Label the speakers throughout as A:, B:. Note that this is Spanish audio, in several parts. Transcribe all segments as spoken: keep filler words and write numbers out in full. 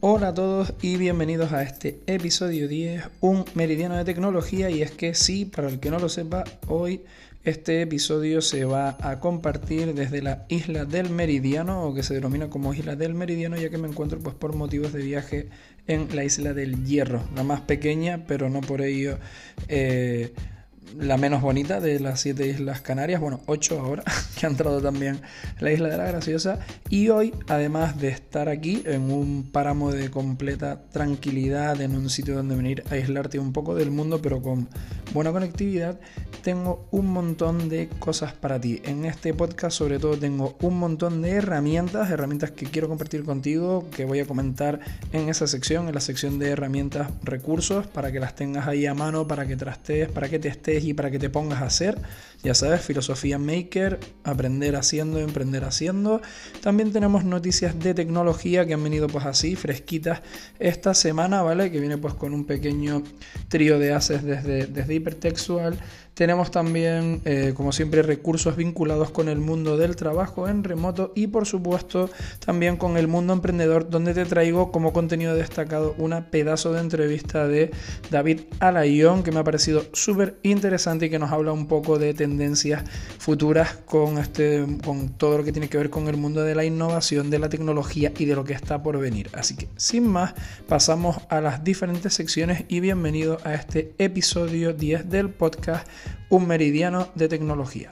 A: Hola a todos y bienvenidos a este episodio diez, un meridiano de tecnología. Y es que sí, para el que no lo sepa, hoy este episodio se va a compartir desde la isla del Meridiano, o que se denomina como isla del Meridiano, ya que me encuentro pues por motivos de viaje en la isla del Hierro, la más pequeña, pero no por ello eh, la menos bonita de las siete islas Canarias, bueno, ocho ahora, que ha entrado también la isla de la Graciosa. Y hoy, además de estar aquí en un páramo de completa tranquilidad, en un sitio donde venir a aislarte un poco del mundo, pero con buena conectividad, tengo un montón de cosas para ti. En este podcast sobre todo tengo un montón de herramientas, herramientas que quiero compartir contigo, que voy a comentar en esa sección, en la sección de herramientas, recursos, para que las tengas ahí a mano, para que trastees, para que testes y para que te pongas a hacer. Ya sabes, filosofía maker, aprender haciendo, emprender haciendo. También tenemos noticias de tecnología que han venido pues así, fresquitas esta semana, ¿vale? Que viene pues con un pequeño trío de haces desde, desde Hipertextual. Tenemos también, eh, como siempre, recursos vinculados con el mundo del trabajo en remoto y, por supuesto, también con el mundo emprendedor, donde te traigo como contenido destacado una pedazo de entrevista de David Alayón, que me ha parecido súper interesante y que nos habla un poco de tendencias futuras con, este, con todo lo que tiene que ver con el mundo de la innovación, de la tecnología y de lo que está por venir. Así que, sin más, pasamos a las diferentes secciones y bienvenido a este episodio diez del podcast Un Meridiano de Tecnología.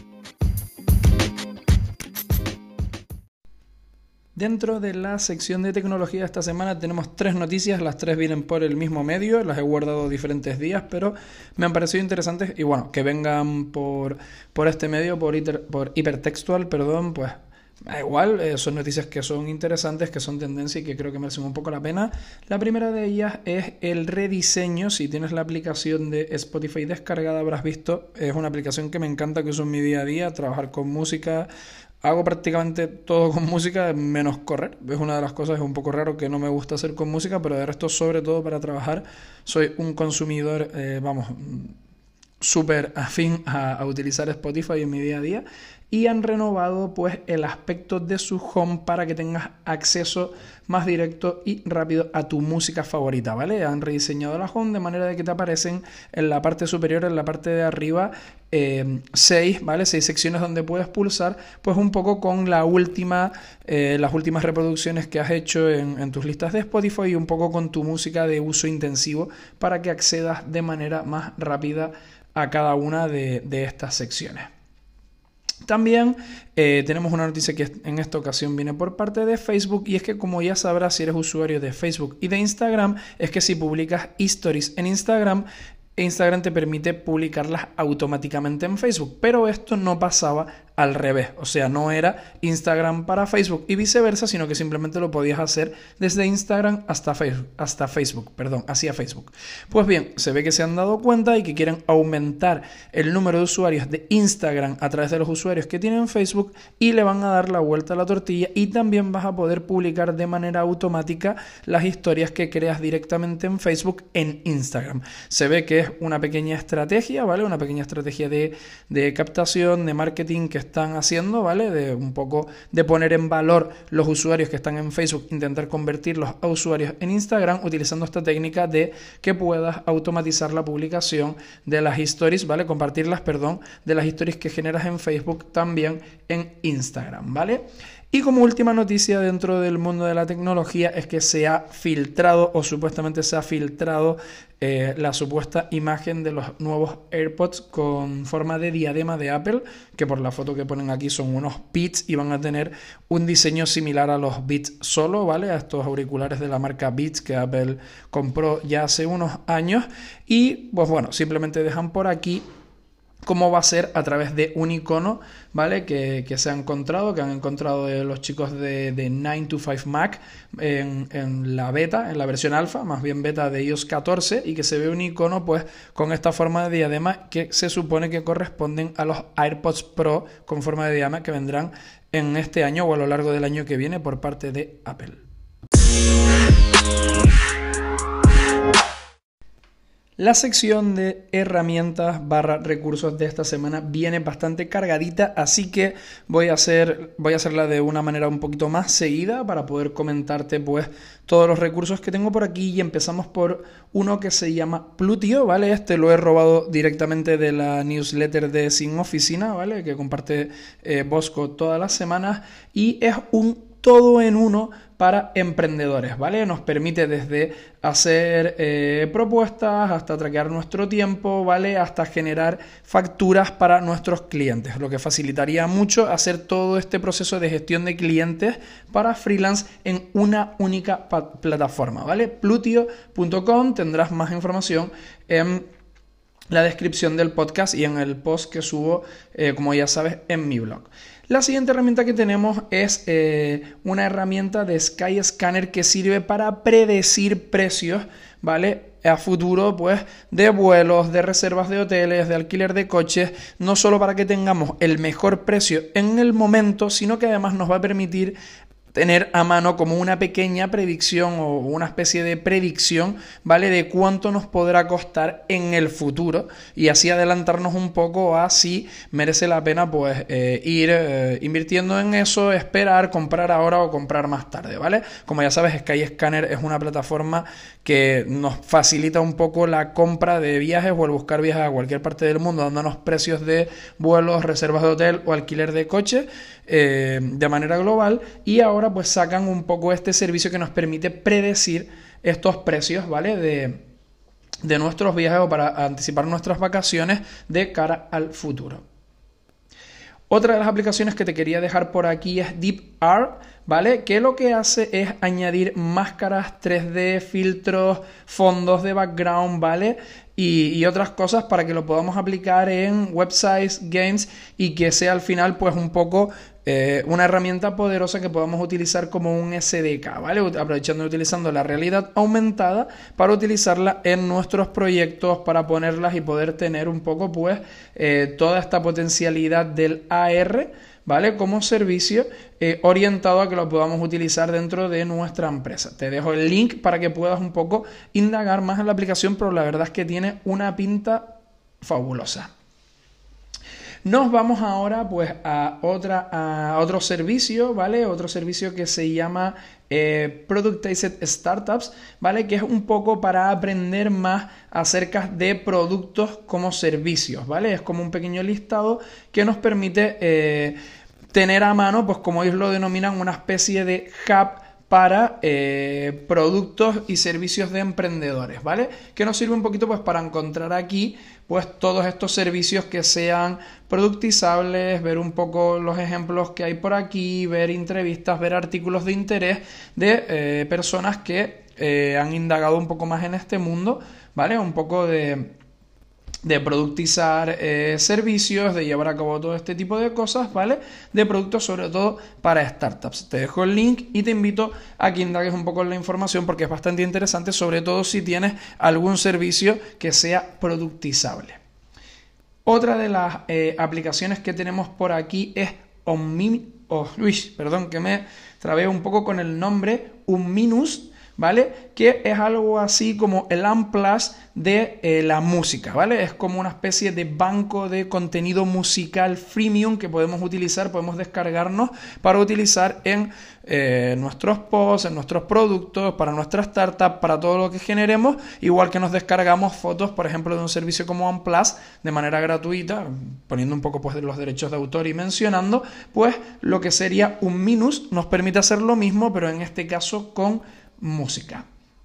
A: Dentro de la sección de tecnología esta semana tenemos tres noticias, las tres vienen por el mismo medio, las he guardado diferentes días, pero me han parecido interesantes y bueno, que vengan por, por este medio, por, iter, por Hipertextual, perdón, pues da igual, eh, son noticias que son interesantes, que son tendencia y que creo que merecen un poco la pena. La primera de ellas es el rediseño. Si tienes la aplicación de Spotify descargada habrás visto, es una aplicación que me encanta, que uso en mi día a día, trabajar con música. Hago prácticamente todo con música, menos correr. Es una de las cosas, es un poco raro que no me gusta hacer con música, pero de resto, sobre todo para trabajar, soy un consumidor, eh, vamos, súper afín a, a utilizar Spotify en mi día a día. Y han renovado pues el aspecto de su home para que tengas acceso más directo y rápido a tu música favorita, ¿vale? Han rediseñado la home de manera de que te aparecen en la parte superior, en la parte de arriba, eh, seis, ¿vale? Seis secciones donde puedes pulsar, pues un poco con la última, eh, las últimas reproducciones que has hecho en, en tus listas de Spotify y un poco con tu música de uso intensivo para que accedas de manera más rápida a cada una de, de estas secciones. También eh, tenemos una noticia que en esta ocasión viene por parte de Facebook, y es que, como ya sabrás si eres usuario de Facebook y de Instagram, es que si publicas stories en Instagram, Instagram te permite publicarlas automáticamente en Facebook, pero esto no pasaba al revés, o sea, no era Instagram para Facebook y viceversa, sino que simplemente lo podías hacer desde Instagram hasta Facebook, hasta Facebook, perdón, hacia Facebook. Pues bien, se ve que se han dado cuenta y que quieren aumentar el número de usuarios de Instagram a través de los usuarios que tienen Facebook, y le van a dar la vuelta a la tortilla, y también vas a poder publicar de manera automática las historias que creas directamente en Facebook en Instagram. Se ve que es una pequeña estrategia, ¿vale? Una pequeña estrategia de, de captación, de marketing que están haciendo, ¿vale? De un poco de poner en valor los usuarios que están en Facebook, intentar convertirlos a usuarios en Instagram, utilizando esta técnica de que puedas automatizar la publicación de las stories, ¿vale? Compartirlas, perdón, de las stories que generas en Facebook también en Instagram, ¿vale? Y como última noticia dentro del mundo de la tecnología es que se ha filtrado, o supuestamente se ha filtrado, eh, la supuesta imagen de los nuevos AirPods con forma de diadema de Apple, que por la foto que ponen aquí son unos Beats y van a tener un diseño similar a los Beats Solo, ¿vale? A estos auriculares de la marca Beats que Apple compró ya hace unos años. Y pues bueno, simplemente dejan por aquí cómo va a ser a través de un icono, ¿vale? Que, que se ha encontrado, que han encontrado de los chicos de, de nueve to cinco Mac en, en la beta, en la versión alfa, más bien beta de iOS catorce, y que se ve un icono pues con esta forma de diadema que se supone que corresponden a los AirPods Pro con forma de diadema que vendrán en este año o a lo largo del año que viene por parte de Apple. La sección de herramientas barra recursos de esta semana viene bastante cargadita, así que voy a hacer, voy a hacerla de una manera un poquito más seguida para poder comentarte pues todos los recursos que tengo por aquí, y empezamos por uno que se llama Plutio, ¿vale? Este lo he robado directamente de la newsletter de Sin Oficina, ¿vale? Que comparte eh, Bosco todas las semanas, y es un todo en uno para emprendedores, ¿vale? Nos permite desde hacer eh, propuestas hasta traquear nuestro tiempo, ¿vale? Hasta generar facturas para nuestros clientes, lo que facilitaría mucho hacer todo este proceso de gestión de clientes para freelance en una única plataforma, ¿vale? Plutio punto com, tendrás más información en la descripción del podcast y en el post que subo, eh, como ya sabes, en mi blog. La siguiente herramienta que tenemos es eh, una herramienta de Skyscanner que sirve para predecir precios, ¿vale? A futuro, pues, de vuelos, de reservas de hoteles, de alquiler de coches, no solo para que tengamos el mejor precio en el momento, sino que además nos va a permitir tener a mano como una pequeña predicción o una especie de predicción, ¿vale? De cuánto nos podrá costar en el futuro, y así adelantarnos un poco a si merece la pena pues eh, ir eh, invirtiendo en eso, esperar, comprar ahora o comprar más tarde, ¿vale? Como ya sabes, Skyscanner es una plataforma que nos facilita un poco la compra de viajes o el buscar viajes a cualquier parte del mundo, dándonos precios de vuelos, reservas de hotel o alquiler de coche eh, de manera global, y ahora pues sacan un poco este servicio que nos permite predecir estos precios, ¿vale? De, de nuestros viajes o para anticipar nuestras vacaciones de cara al futuro. Otra de las aplicaciones que te quería dejar por aquí es DeepArt, ¿vale? Que lo que hace es añadir máscaras tres D, filtros, fondos de background, ¿vale? Y, y otras cosas para que lo podamos aplicar en websites, games, y que sea al final pues un poco eh, una herramienta poderosa que podamos utilizar como un S D K, ¿vale? Aprovechando y utilizando la realidad aumentada para utilizarla en nuestros proyectos, para ponerlas y poder tener un poco pues eh, toda esta potencialidad del A R, ¿vale? Como servicio eh, orientado a que lo podamos utilizar dentro de nuestra empresa. Te dejo el link para que puedas un poco indagar más en la aplicación, pero la verdad es que tiene una pinta fabulosa. Nos vamos ahora pues a, otra, a otro servicio, ¿vale? Otro servicio que se llama eh, Productized Startups, ¿vale? Que es un poco para aprender más acerca de productos como servicios, ¿vale? Es como un pequeño listado que nos permite eh, tener a mano, pues como ellos lo denominan, una especie de hub para eh, productos y servicios de emprendedores, ¿vale? Que nos sirve un poquito pues para encontrar aquí pues todos estos servicios que sean productizables, ver un poco los ejemplos que hay por aquí, ver entrevistas, ver artículos de interés de eh, personas que eh, han indagado un poco más en este mundo, ¿vale? Un poco de... de productizar eh, servicios, de llevar a cabo todo este tipo de cosas, ¿vale? De productos sobre todo para startups. Te dejo el link y te invito a que indagues un poco en la información porque es bastante interesante, sobre todo si tienes algún servicio que sea productizable. Otra de las eh, aplicaciones que tenemos por aquí es Omni... Oh, uy, perdón, que me trabé un poco con el nombre, Unminus, ¿vale? Que es algo así como el Unplus de eh, la música, ¿vale? Es como una especie de banco de contenido musical freemium que podemos utilizar, podemos descargarnos para utilizar en eh, nuestros posts, en nuestros productos, para nuestra startup, para todo lo que generemos, igual que nos descargamos fotos, por ejemplo, de un servicio como Unplus de manera gratuita, poniendo un poco pues de los derechos de autor y mencionando, pues lo que sería Unminus nos permite hacer lo mismo, pero en este caso con música.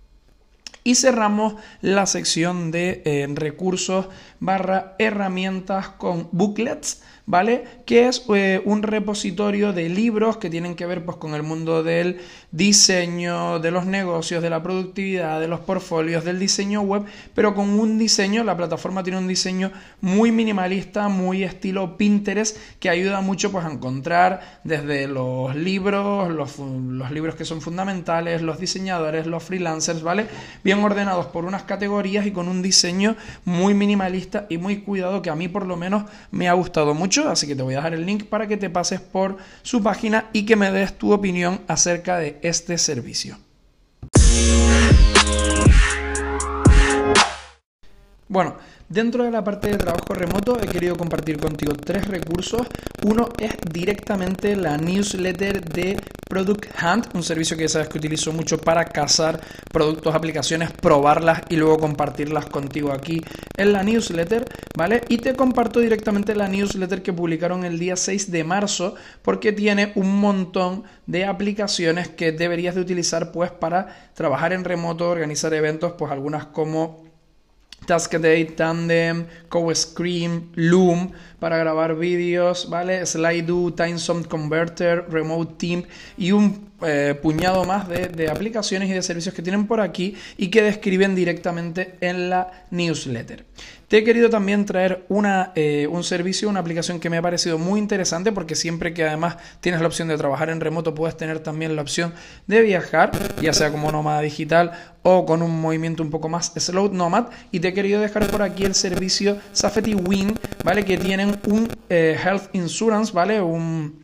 A: Y cerramos la sección de eh, recursos barra herramientas con Booklets, ¿vale? Que es eh, un repositorio de libros que tienen que ver pues, con el mundo del diseño, de los negocios, de la productividad, de los portfolios, del diseño web, pero con un diseño, la plataforma tiene un diseño muy minimalista, muy estilo Pinterest, que ayuda mucho pues, a encontrar desde los libros, los, los libros que son fundamentales, los diseñadores, los freelancers, ¿vale? Bien ordenados por unas categorías y con un diseño muy minimalista y muy cuidado que a mí por lo menos me ha gustado mucho, así que te voy a dejar el link para que te pases por su página y que me des tu opinión acerca de este servicio. Bueno, dentro de la parte de trabajo remoto he querido compartir contigo tres recursos. Uno es directamente la newsletter de Product Hunt, un servicio que ya sabes que utilizo mucho para cazar productos, aplicaciones, probarlas y luego compartirlas contigo aquí en la newsletter, ¿vale? Y te comparto directamente la newsletter que publicaron el día seis de marzo porque tiene un montón de aplicaciones que deberías de utilizar pues para trabajar en remoto, organizar eventos, pues algunas como Taskaday, Tandem, CoScream, Loom para grabar vídeos, ¿vale? Slido, TimeZone Converter, Remote Team y un eh, puñado más de, de aplicaciones y de servicios que tienen por aquí y que describen directamente en la newsletter. Te he querido también traer una, eh, un servicio, una aplicación que me ha parecido muy interesante porque siempre que además tienes la opción de trabajar en remoto puedes tener también la opción de viajar, ya sea como nómada digital o con un movimiento un poco más slow nomad, y te he querido dejar por aquí el servicio Safety Win, ¿vale? Que tienen un eh, Health Insurance, ¿vale? Un...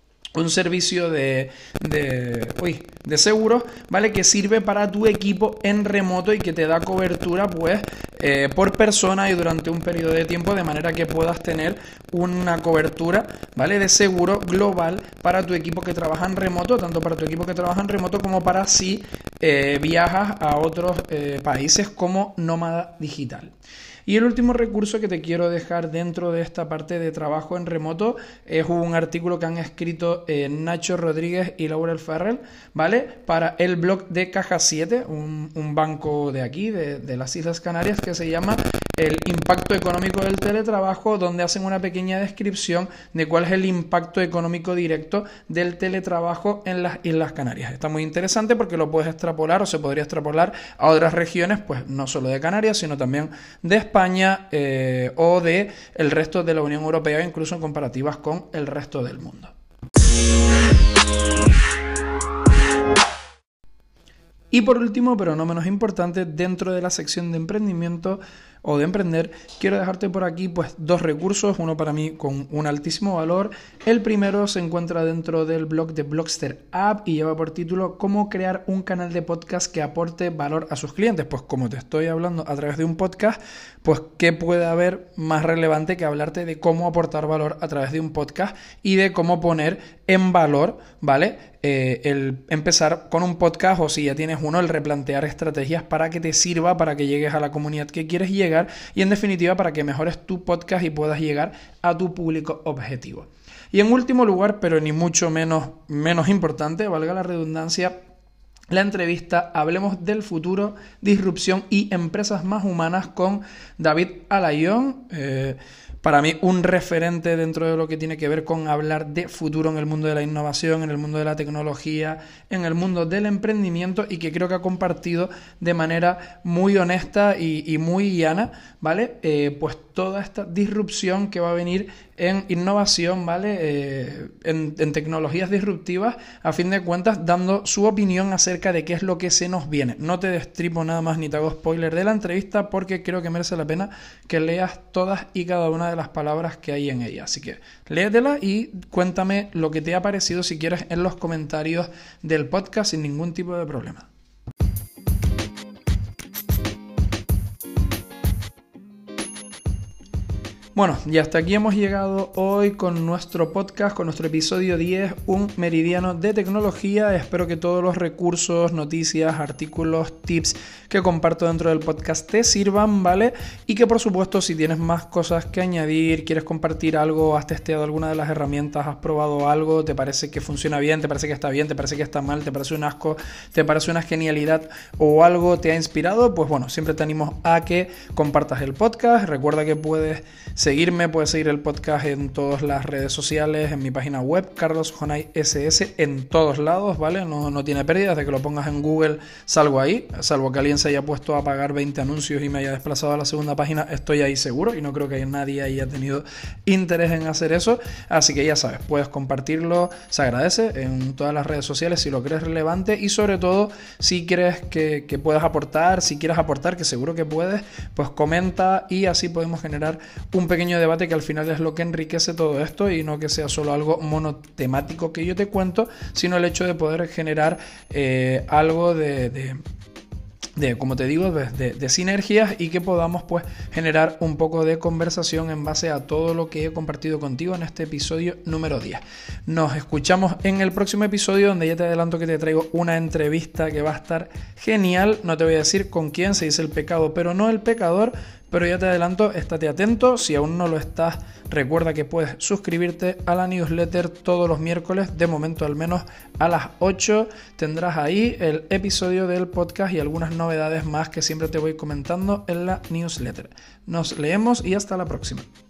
A: un servicio de, de, uy, de seguros, ¿vale? Que sirve para tu equipo en remoto y que te da cobertura, pues, eh, por persona y durante un periodo de tiempo, de manera que puedas tener una cobertura, ¿vale? De seguro global para tu equipo que trabaja en remoto, tanto para tu equipo que trabaja en remoto como para si eh, viajas a otros eh, países como nómada digital. Y el último recurso que te quiero dejar dentro de esta parte de trabajo en remoto es un artículo que han escrito eh, Nacho Rodríguez y Laurel Ferrell, ¿vale? Para el blog de Caja siete, un, un banco de aquí, de, de las Islas Canarias, que se llama El impacto económico del teletrabajo, donde hacen una pequeña descripción de cuál es el impacto económico directo del teletrabajo en las Islas Canarias. Está muy interesante porque lo puedes extrapolar o se podría extrapolar a otras regiones, pues no solo de Canarias, sino también de España. España eh, o de el resto de la Unión Europea, incluso en comparativas con el resto del mundo. Y por último, pero no menos importante, dentro de la sección de emprendimiento o de emprender, quiero dejarte por aquí pues dos recursos, uno para mí con un altísimo valor. El primero se encuentra dentro del blog de Blogster App y lleva por título ¿Cómo crear un canal de podcast que aporte valor a sus clientes? Pues como te estoy hablando a través de un podcast, pues ¿qué puede haber más relevante que hablarte de cómo aportar valor a través de un podcast y de cómo poner en valor, ¿vale? Eh, el empezar con un podcast, o si ya tienes uno, el replantear estrategias para que te sirva, para que llegues a la comunidad que quieres llegar y en definitiva para que mejores tu podcast y puedas llegar a tu público objetivo. Y en último lugar, pero ni mucho menos, menos importante, valga la redundancia, la entrevista Hablemos del futuro, disrupción y empresas más humanas con David Alayón. Eh, Para mí un referente dentro de lo que tiene que ver con hablar de futuro en el mundo de la innovación, en el mundo de la tecnología, en el mundo del emprendimiento, y que creo que ha compartido de manera muy honesta y, y muy llana, ¿vale? Eh, pues toda esta disrupción que va a venir en innovación, ¿vale? Eh, en, en tecnologías disruptivas, a fin de cuentas, dando su opinión acerca de qué es lo que se nos viene. No te destripo nada más ni te hago spoiler de la entrevista porque creo que merece la pena que leas todas y cada una de las palabras que hay en ella. Así que léetela y cuéntame lo que te ha parecido si quieres en los comentarios del podcast sin ningún tipo de problema. Bueno, y hasta aquí hemos llegado hoy con nuestro podcast, con nuestro episodio diez, un meridiano de tecnología. Espero que todos los recursos, noticias, artículos, tips que comparto dentro del podcast te sirvan, ¿vale? Y que por supuesto, si tienes más cosas que añadir, quieres compartir algo, has testeado alguna de las herramientas, has probado algo, te parece que funciona bien, te parece que está bien, te parece que está mal, te parece un asco, te parece una genialidad o algo te ha inspirado, pues bueno, siempre te animo a que compartas el podcast. Recuerda que puedes seguirme, puedes seguir el podcast en todas las redes sociales, en mi página web, Carlos Jonay S S, en todos lados, ¿vale? No, no tiene pérdida, desde que lo pongas en Google salgo ahí, salvo que alguien se haya puesto a pagar veinte anuncios y me haya desplazado a la segunda página, estoy ahí seguro y no creo que nadie haya tenido interés en hacer eso, así que ya sabes, puedes compartirlo, se agradece en todas las redes sociales si lo crees relevante y sobre todo si crees que, que puedas aportar, si quieres aportar, que seguro que puedes, pues comenta y así podemos generar un pequeño debate que al final es lo que enriquece todo esto y no que sea solo algo monotemático que yo te cuento, sino el hecho de poder generar eh, algo de, de de, como te digo, de, de, de sinergias y que podamos pues generar un poco de conversación en base a todo lo que he compartido contigo en este episodio número diez. Nos escuchamos en el próximo episodio, donde ya te adelanto que te traigo una entrevista que va a estar genial. No te voy a decir con quién, se dice el pecado pero no el pecador, pero ya te adelanto, estate atento. Si aún no lo estás, recuerda que puedes suscribirte a la newsletter todos los miércoles, de momento al menos a las ocho. Tendrás ahí el episodio del podcast y algunas novedades más que siempre te voy comentando en la newsletter. Nos leemos y hasta la próxima.